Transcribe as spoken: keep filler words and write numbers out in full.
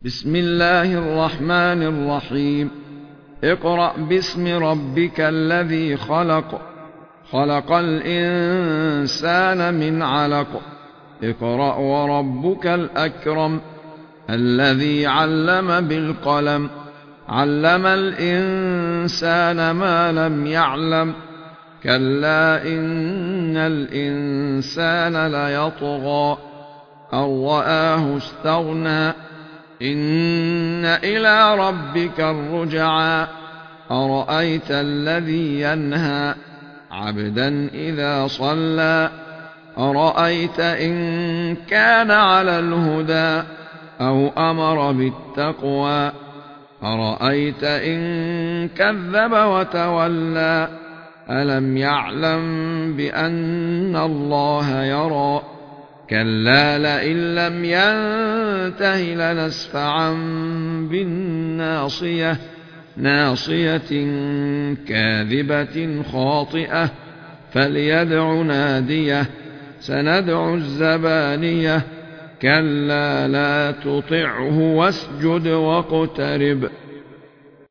بسم الله الرحمن الرحيم. اقرأ باسم ربك الذي خلق خلق الإنسان من علق اقرأ وربك الأكرم الذي علم بالقلم علم الإنسان ما لم يعلم كلا إن الإنسان ليطغى أن رآه استغنى إن إلى ربك الرجعى أرأيت الذي ينهى عبدا إذا صلى أرأيت إن كان على الهدى أو أمر بالتقوى أرأيت إن كذب وتولى ألم يعلم بأن الله يرى كلا لئن لم ينته لنسفعا بالناصية ناصية كاذبة خاطئة فليدع ناديه سندع الزبانية كلا لا تطعه واسجد واقترب